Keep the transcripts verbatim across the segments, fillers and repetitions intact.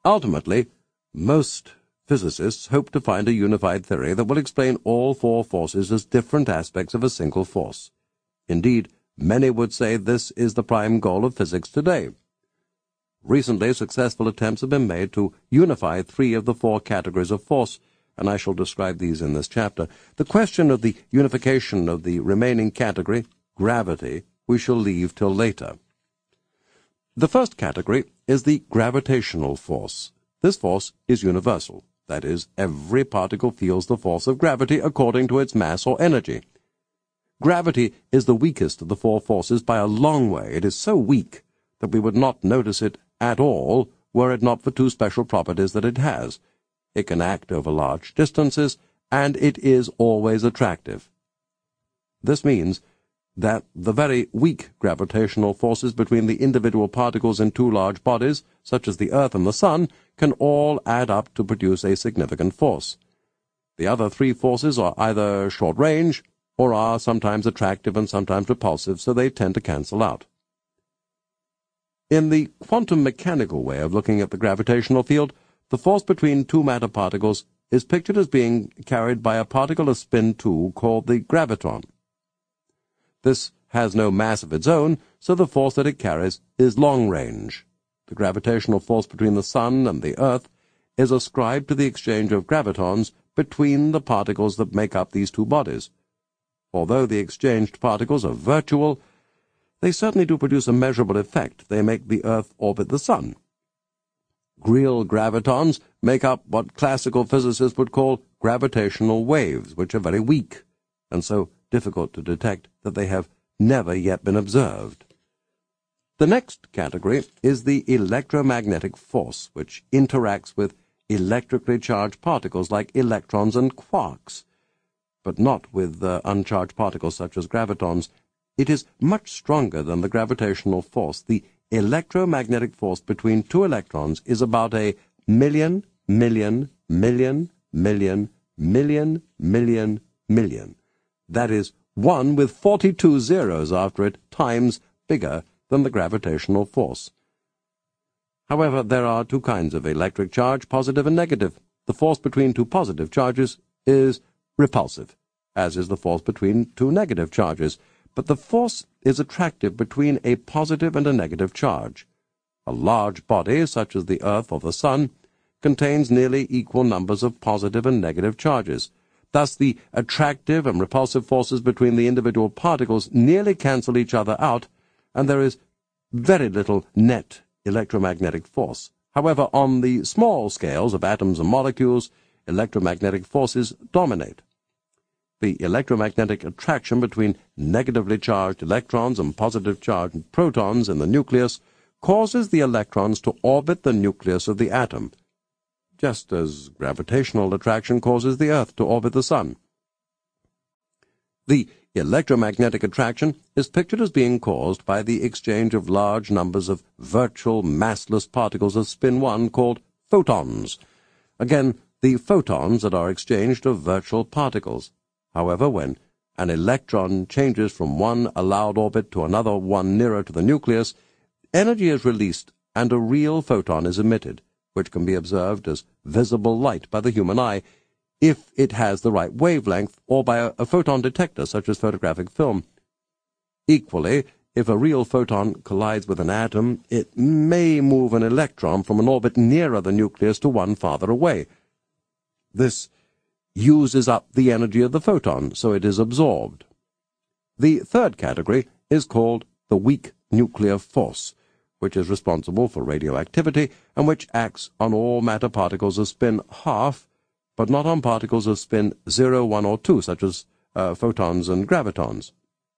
Ultimately, most physicists hope to find a unified theory that will explain all four forces as different aspects of a single force. Indeed, many would say this is the prime goal of physics today. Recently, successful attempts have been made to unify three of the four categories of force, and I shall describe these in this chapter. The question of the unification of the remaining category, gravity, we shall leave till later. The first category is the gravitational force. This force is universal. That is, every particle feels the force of gravity according to its mass or energy. Gravity is the weakest of the four forces by a long way. It is so weak that we would not notice it at all were it not for two special properties that it has. It can act over large distances, and it is always attractive. This means that the very weak gravitational forces between the individual particles in two large bodies, such as the Earth and the Sun, can all add up to produce a significant force. The other three forces are either short-range, or are sometimes attractive and sometimes repulsive, so they tend to cancel out. In the quantum mechanical way of looking at the gravitational field, the force between two matter particles is pictured as being carried by a particle of spin two called the gravitron. This has no mass of its own, so the force that it carries is long-range. The gravitational force between the Sun and the Earth is ascribed to the exchange of gravitons between the particles that make up these two bodies. Although the exchanged particles are virtual, they certainly do produce a measurable effect. They make the Earth orbit the Sun. Real gravitons make up what classical physicists would call gravitational waves, which are very weak, and so difficult to detect that they have never yet been observed. The next category is the electromagnetic force, which interacts with electrically charged particles like electrons and quarks, but not with uh, uncharged particles such as gravitons. It is much stronger than the gravitational force. The electromagnetic force between two electrons is about a million, million, million, million, million, million, million. That is, one with forty-two zeros after it times bigger than the gravitational force. However, there are two kinds of electric charge, positive and negative. The force between two positive charges is repulsive, as is the force between two negative charges, but the force is attractive between a positive and a negative charge. A large body, such as the Earth or the Sun, contains nearly equal numbers of positive and negative charges. Thus, the attractive and repulsive forces between the individual particles nearly cancel each other out, and there is very little net electromagnetic force. However, on the small scales of atoms and molecules, electromagnetic forces dominate. The electromagnetic attraction between negatively charged electrons and positive charged protons in the nucleus causes the electrons to orbit the nucleus of the atom, just as gravitational attraction causes the Earth to orbit the Sun. The electromagnetic attraction is pictured as being caused by the exchange of large numbers of virtual massless particles of spin one called photons. Again, the photons that are exchanged are virtual particles. However, when an electron changes from one allowed orbit to another one nearer to the nucleus, energy is released and a real photon is emitted, which can be observed as visible light by the human eye, if it has the right wavelength, or by a, a photon detector such as photographic film. Equally, if a real photon collides with an atom, it may move an electron from an orbit nearer the nucleus to one farther away. This uses up the energy of the photon, so it is absorbed. The third category is called the weak nuclear force, which is responsible for radioactivity and which acts on all matter particles of spin half, but not on particles of spin zero, one, or two, such as uh, photons and gravitons.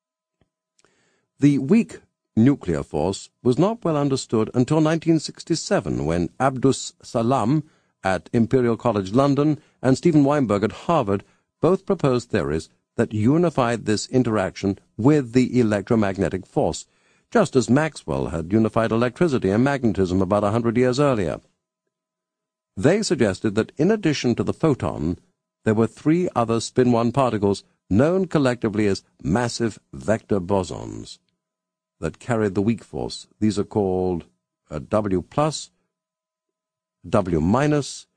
The weak nuclear force was not well understood until nineteen sixty-seven, when Abdus Salam at Imperial College London and Steven Weinberg at Harvard both proposed theories that unified this interaction with the electromagnetic force, just as Maxwell had unified electricity and magnetism about a hundred years earlier. They suggested that in addition to the photon, there were three other spin one particles known collectively as massive vector bosons that carried the weak force. These are called uh, W plus, W minus,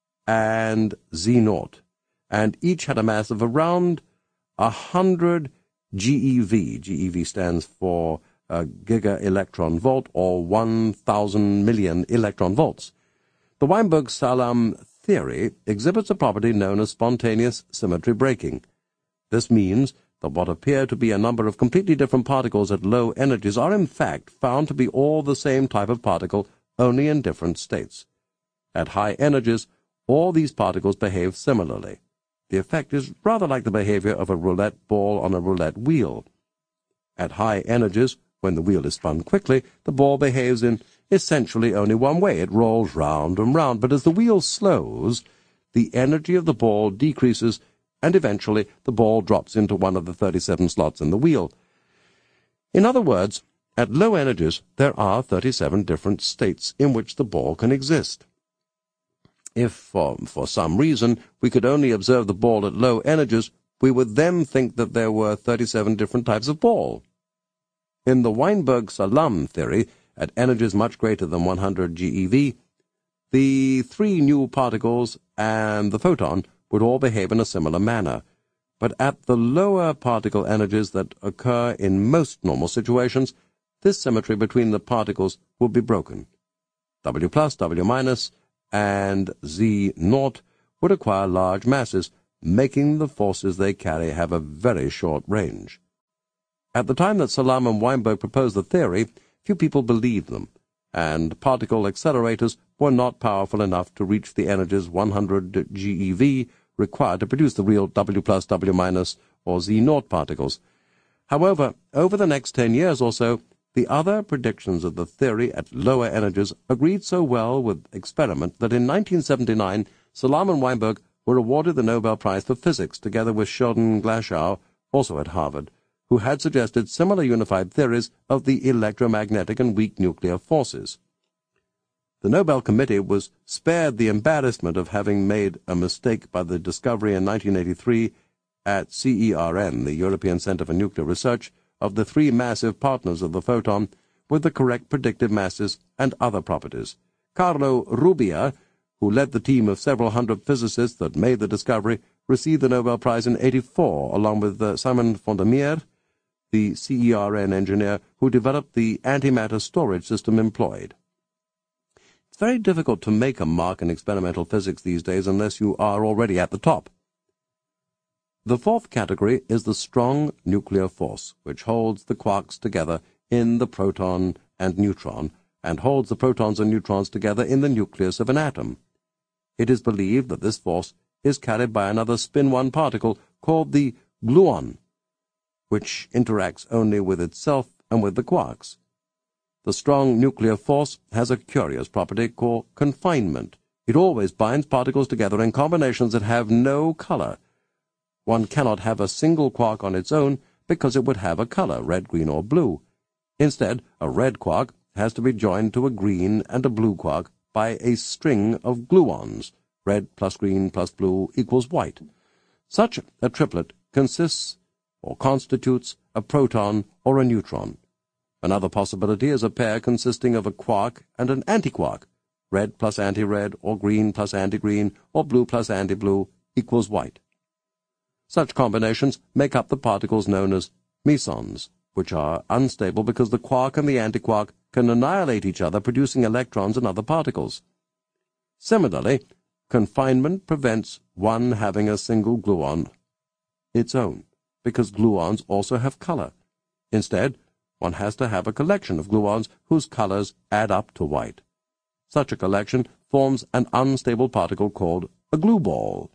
and Z naught, and each had a mass of around one hundred GeV. GeV stands for uh, giga electron volt, or one thousand million electron volts. The Weinberg-Salam theory exhibits a property known as spontaneous symmetry breaking. This means that what appear to be a number of completely different particles at low energies are in fact found to be all the same type of particle, only in different states. At high energies, all these particles behave similarly. The effect is rather like the behavior of a roulette ball on a roulette wheel. At high energies, when the wheel is spun quickly, the ball behaves in essentially only one way. It rolls round and round, but as the wheel slows, the energy of the ball decreases, and eventually the ball drops into one of the thirty-seven slots in the wheel. In other words, at low energies, there are thirty-seven different states in which the ball can exist. If, for, for some reason, we could only observe the ball at low energies, we would then think that there were thirty-seven different types of ball. In the Weinberg-Salam theory, at energies much greater than one hundred GeV, the three new particles and the photon would all behave in a similar manner. But at the lower particle energies that occur in most normal situations, this symmetry between the particles would be broken. W plus, W minus, and Z naught would acquire large masses, making the forces they carry have a very short range. At the time that Salam and Weinberg proposed the theory, few people believed them, and particle accelerators were not powerful enough to reach the energies one hundred GeV required to produce the real W plus, W minus, or Z naught particles. However, over the next ten years or so, the other predictions of the theory at lower energies agreed so well with experiment that in nineteen seventy-nine, Salam and Weinberg were awarded the Nobel Prize for Physics, together with Sheldon Glashow, also at Harvard, who had suggested similar unified theories of the electromagnetic and weak nuclear forces. The Nobel Committee was spared the embarrassment of having made a mistake by the discovery in nineteen eighty-three at CERN, the European Center for Nuclear Research, of the three massive partners of the photon with the correct predictive masses and other properties. Carlo Rubbia, who led the team of several hundred physicists that made the discovery, received the Nobel Prize in eighty-four, along with uh, Simon von der Meer, the CERN engineer who developed the antimatter storage system employed. It's very difficult to make a mark in experimental physics these days unless you are already at the top. The fourth category is the strong nuclear force, which holds the quarks together in the proton and neutron, and holds the protons and neutrons together in the nucleus of an atom. It is believed that this force is carried by another spin one particle called the gluon, which interacts only with itself and with the quarks. The strong nuclear force has a curious property called confinement. It always binds particles together in combinations that have no color. One cannot have a single quark on its own because it would have a color, red, green, or blue. Instead, a red quark has to be joined to a green and a blue quark by a string of gluons. Red plus green plus blue equals white. Such a triplet consists or constitutes a proton or a neutron. Another possibility is a pair consisting of a quark and an antiquark. Red plus anti-red, or green plus anti-green, or blue plus anti-blue equals white. Such combinations make up the particles known as mesons, which are unstable because the quark and the antiquark can annihilate each other, producing electrons and other particles. Similarly, confinement prevents one having a single gluon its own, because gluons also have color. Instead, one has to have a collection of gluons whose colors add up to white. Such a collection forms an unstable particle called a glue ball.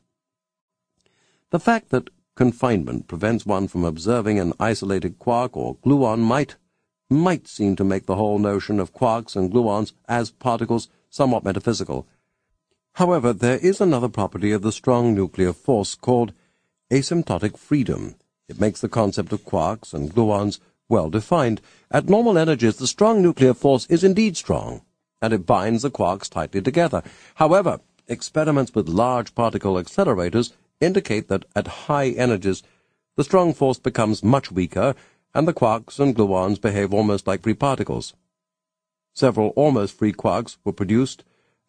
The fact that confinement prevents one from observing an isolated quark or gluon might, might seem to make the whole notion of quarks and gluons as particles somewhat metaphysical. However, there is another property of the strong nuclear force called asymptotic freedom. It makes the concept of quarks and gluons well defined. At normal energies, the strong nuclear force is indeed strong, and it binds the quarks tightly together. However, experiments with large particle accelerators indicate that at high energies, the strong force becomes much weaker, and the quarks and gluons behave almost like free particles. Several almost free quarks were produced,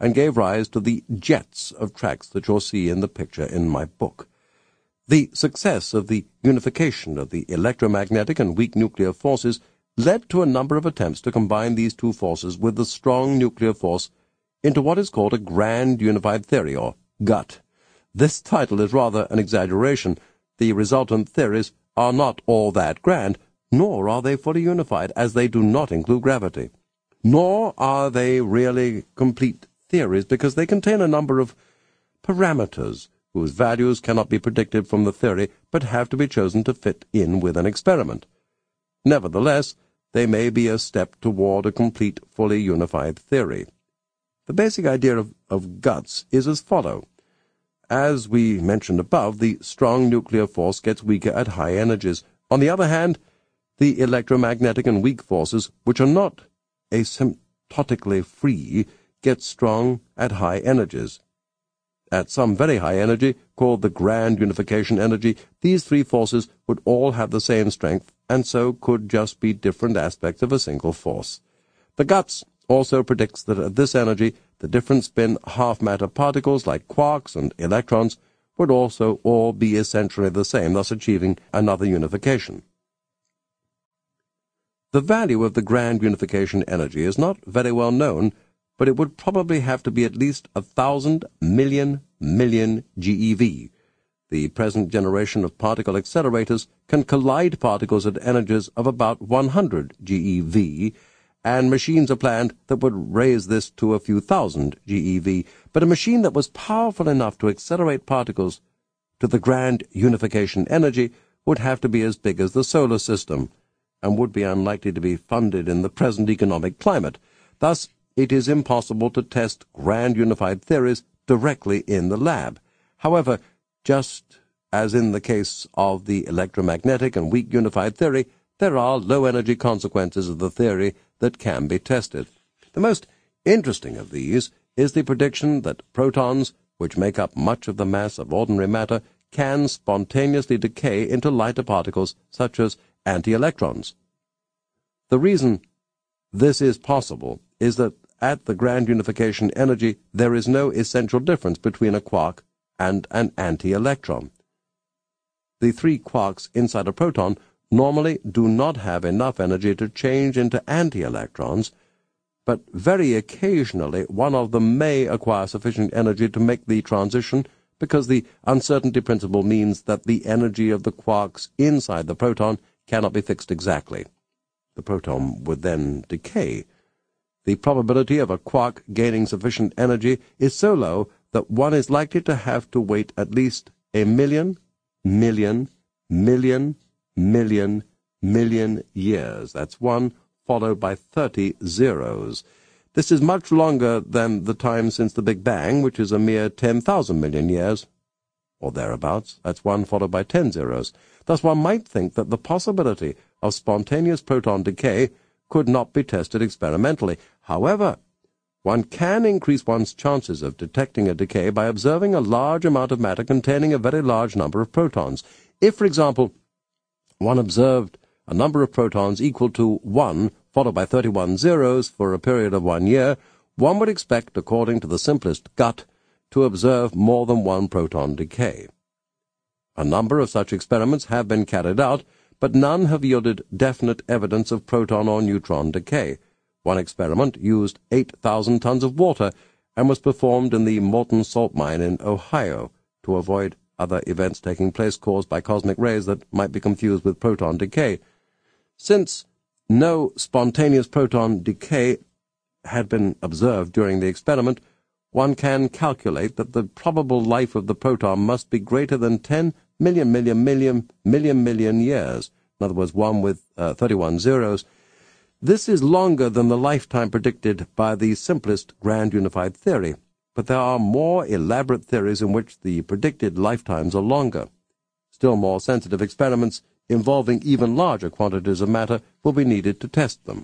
and gave rise to the jets of tracks that you'll see in the picture in my book. The success of the unification of the electromagnetic and weak nuclear forces led to a number of attempts to combine these two forces with the strong nuclear force into what is called a grand unified theory, or G U T. This title is rather an exaggeration. The resultant theories are not all that grand, nor are they fully unified, as they do not include gravity. Nor are they really complete theories, because they contain a number of parameters whose values cannot be predicted from the theory, but have to be chosen to fit in with an experiment. Nevertheless, they may be a step toward a complete, fully unified theory. The basic idea of, of G U Ts is as follows. As we mentioned above, the strong nuclear force gets weaker at high energies. On the other hand, the electromagnetic and weak forces, which are not asymptotically free, get strong at high energies. At some very high energy, called the grand unification energy, these three forces would all have the same strength, and so could just be different aspects of a single force. The G U Ts also predicts that at this energy, the different spin half-matter particles like quarks and electrons would also all be essentially the same, thus achieving another unification. The value of the grand unification energy is not very well known, but it would probably have to be at least a thousand million million GeV. The present generation of particle accelerators can collide particles at energies of about one hundred GeV, and machines are planned that would raise this to a few thousand GeV, but a machine that was powerful enough to accelerate particles to the grand unification energy would have to be as big as the solar system, and would be unlikely to be funded in the present economic climate. Thus, it is impossible to test grand unified theories directly in the lab. However, just as in the case of the electromagnetic and weak unified theory, there are low-energy consequences of the theory that can be tested. The most interesting of these is the prediction that protons, which make up much of the mass of ordinary matter, can spontaneously decay into lighter particles such as anti-electrons. The reason this is possible is that at the grand unification energy there is no essential difference between a quark and an anti-electron. The three quarks inside a proton normally do not have enough energy to change into anti-electrons, but very occasionally one of them may acquire sufficient energy to make the transition, because the uncertainty principle means that the energy of the quarks inside the proton cannot be fixed exactly. The proton would then decay. The probability of a quark gaining sufficient energy is so low that one is likely to have to wait at least a million, million, million, million, million years. That's one followed by thirty zeros. This is much longer than the time since the Big Bang, which is a mere ten thousand million years, or thereabouts. That's one followed by ten zeros. Thus one might think that the possibility of spontaneous proton decay could not be tested experimentally. However, one can increase one's chances of detecting a decay by observing a large amount of matter containing a very large number of protons. If, for example, one observed a number of protons equal to one followed by thirty-one zeros for a period of one year, one would expect, according to the simplest G U T, to observe more than one proton decay. A number of such experiments have been carried out, but none have yielded definite evidence of proton or neutron decay. One experiment used eight thousand tons of water and was performed in the molten salt mine in Ohio to avoid other events taking place caused by cosmic rays that might be confused with proton decay. Since no spontaneous proton decay had been observed during the experiment, one can calculate that the probable life of the proton must be greater than ten million million million million million years. In other words, one with uh, thirty-one zeros. This is longer than the lifetime predicted by the simplest grand unified theory, but there are more elaborate theories in which the predicted lifetimes are longer. Still more sensitive experiments involving even larger quantities of matter will be needed to test them.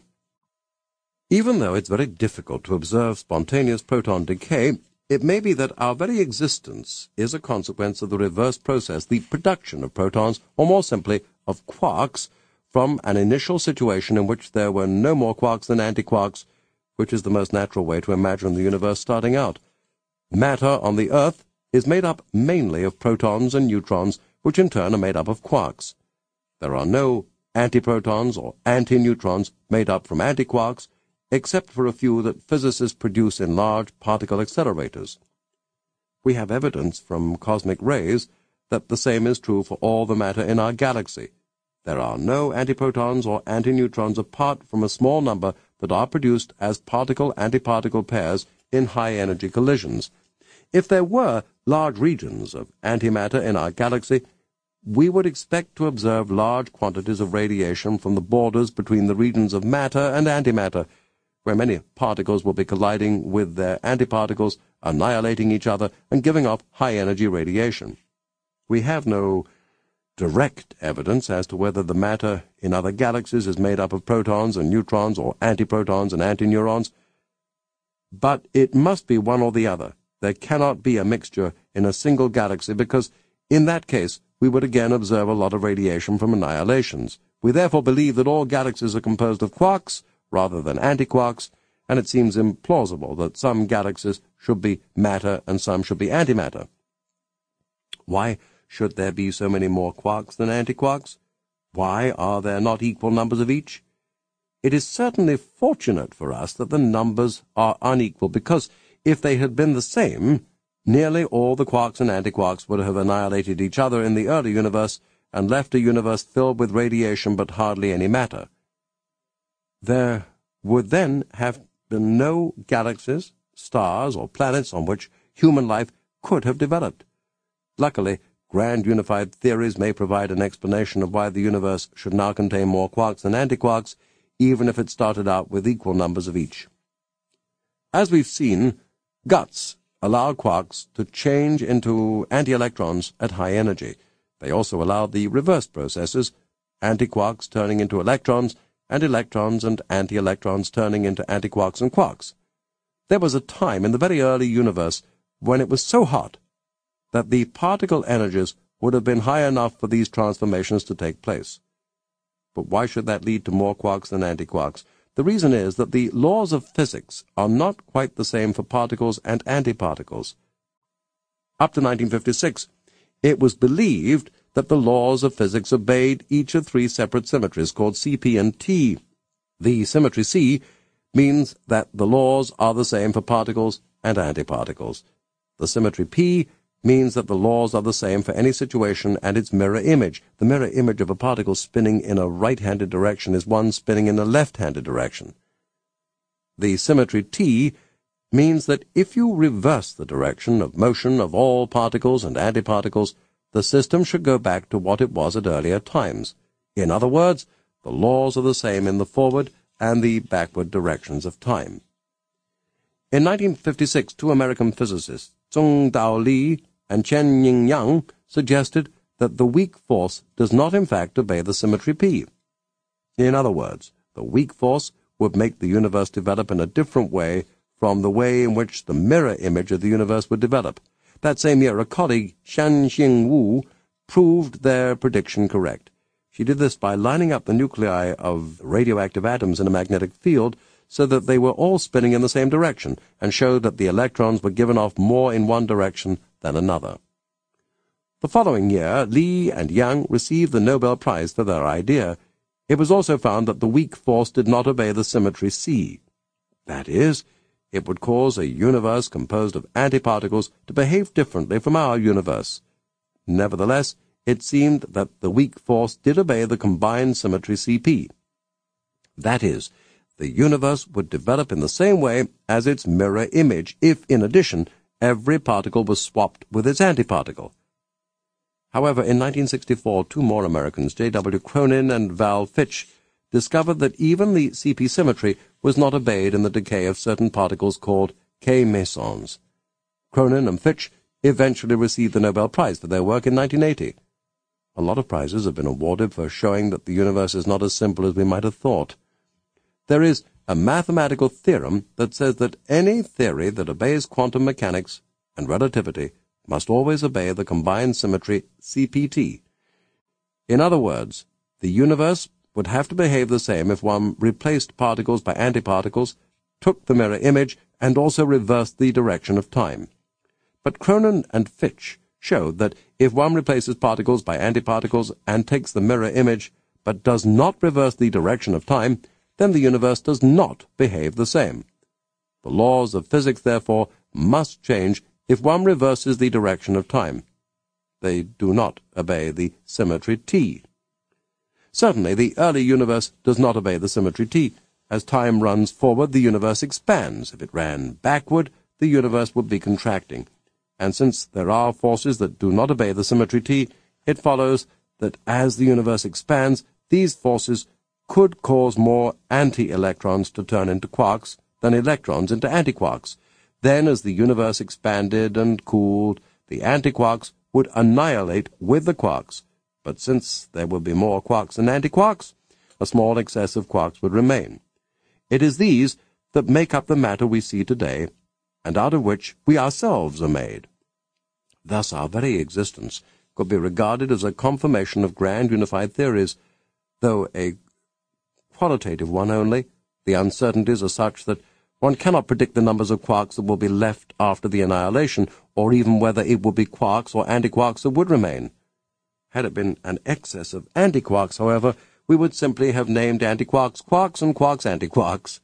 Even though it's very difficult to observe spontaneous proton decay, it may be that our very existence is a consequence of the reverse process, the production of protons, or more simply, of quarks, from an initial situation in which there were no more quarks than antiquarks. which is the most natural way to imagine the universe starting out. Matter on the Earth is made up mainly of protons and neutrons, which in turn are made up of quarks. There are no antiprotons or antineutrons made up from antiquarks, except for a few that physicists produce in large particle accelerators. We have evidence from cosmic rays that the same is true for all the matter in our galaxy. There are no antiprotons or antineutrons apart from a small number that are produced as particle-antiparticle pairs in high-energy collisions. If there were large regions of antimatter in our galaxy, we would expect to observe large quantities of radiation from the borders between the regions of matter and antimatter, where many particles will be colliding with their antiparticles, annihilating each other, and giving off high-energy radiation. We have no direct evidence as to whether the matter in other galaxies is made up of protons and neutrons or antiprotons and antineurons, but it must be one or the other. There cannot be a mixture in a single galaxy because, in that case, we would again observe a lot of radiation from annihilations. We therefore believe that all galaxies are composed of quarks rather than antiquarks, and it seems implausible that some galaxies should be matter and some should be antimatter. Why should there be so many more quarks than antiquarks? Why are there not equal numbers of each? It is certainly fortunate for us that the numbers are unequal, because if they had been the same, nearly all the quarks and antiquarks would have annihilated each other in the early universe and left a universe filled with radiation but hardly any matter. There would then have been no galaxies, stars, or planets on which human life could have developed. Luckily, grand unified theories may provide an explanation of why the universe should now contain more quarks than antiquarks, even if it started out with equal numbers of each. As we've seen, guts allow quarks to change into anti-electrons at high energy. They also allow the reverse processes, antiquarks turning into electrons, and electrons and anti-electrons turning into antiquarks and quarks. There was a time in the very early universe when it was so hot that the particle energies would have been high enough for these transformations to take place. But why should that lead to more quarks than antiquarks? The reason is that the laws of physics are not quite the same for particles and antiparticles. Up to nineteen fifty-six, it was believed that the laws of physics obeyed each of three separate symmetries called C P and T. The symmetry C means that the laws are the same for particles and antiparticles. The symmetry P means that the laws are the same for any situation and its mirror image. The mirror image of a particle spinning in a right-handed direction is one spinning in a left-handed direction. The symmetry T means that if you reverse the direction of motion of all particles and antiparticles, the system should go back to what it was at earlier times. In other words, the laws are the same in the forward and the backward directions of time. In nineteen fifty-six, two American physicists, Zhong Dao Li and Chen Ying Yang, suggested that the weak force does not in fact obey the symmetry P. In other words, the weak force would make the universe develop in a different way from the way in which the mirror image of the universe would develop. That same year, a colleague, Shanxing Wu, proved their prediction correct. She did this by lining up the nuclei of radioactive atoms in a magnetic field so that they were all spinning in the same direction, and showed that the electrons were given off more in one direction than another. The following year, Li and Yang received the Nobel Prize for their idea. It was also found that the weak force did not obey the symmetry C. That is, it would cause a universe composed of antiparticles to behave differently from our universe. Nevertheless, it seemed that the weak force did obey the combined symmetry C P. That is, the universe would develop in the same way as its mirror image if, in addition, every particle was swapped with its antiparticle. However, in nineteen sixty-four, two more Americans, J W Cronin and Val Fitch, discovered that even the C P symmetry was not obeyed in the decay of certain particles called K-mesons. Cronin and Fitch eventually received the Nobel Prize for their work in nineteen eighty. A lot of prizes have been awarded for showing that the universe is not as simple as we might have thought. There is a mathematical theorem that says that any theory that obeys quantum mechanics and relativity must always obey the combined symmetry C P T. In other words, the universe would have to behave the same if one replaced particles by antiparticles took the mirror image and also reversed the direction of time. But Cronin and Fitch showed that if one replaces particles by antiparticles and takes the mirror image, but does not reverse the direction of time, then the universe does not behave the same. The laws of physics, therefore, must change if one reverses the direction of time. They do not obey the symmetry T. Certainly, the early universe does not obey the symmetry T. As time runs forward, the universe expands. If it ran backward, the universe would be contracting. And since there are forces that do not obey the symmetry T, it follows that as the universe expands, these forces could cause more anti-electrons to turn into quarks than electrons into antiquarks. Then, as the universe expanded and cooled, the antiquarks would annihilate with the quarks. But since there would be more quarks than antiquarks, a small excess of quarks would remain. It is these that make up the matter we see today, and out of which we ourselves are made. Thus our very existence could be regarded as a confirmation of grand unified theories, though a qualitative one only. The uncertainties are such that one cannot predict the numbers of quarks that will be left after the annihilation, or even whether it would be quarks or antiquarks that would remain. Had it been an excess of antiquarks, however, we would simply have named antiquarks quarks and quarks antiquarks.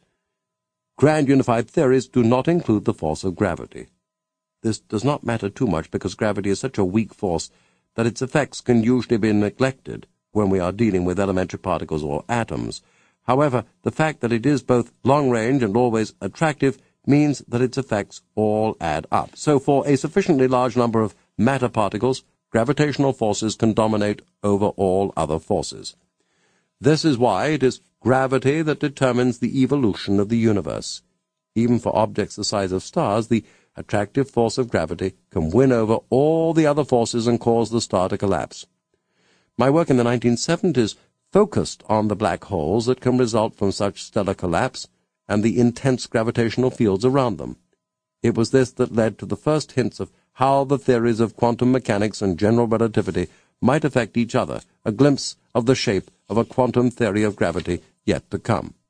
Grand unified theories do not include the force of gravity. This does not matter too much because gravity is such a weak force that its effects can usually be neglected when we are dealing with elementary particles or atoms. However, the fact that it is both long-range and always attractive means that its effects all add up. So for a sufficiently large number of matter particles, gravitational forces can dominate over all other forces. This is why it is gravity that determines the evolution of the universe. Even for objects the size of stars, the attractive force of gravity can win over all the other forces and cause the star to collapse. My work in the nineteen seventies focused on the black holes that can result from such stellar collapse and the intense gravitational fields around them. It was this that led to the first hints of how the theories of quantum mechanics and general relativity might affect each other, a glimpse of the shape of a quantum theory of gravity yet to come.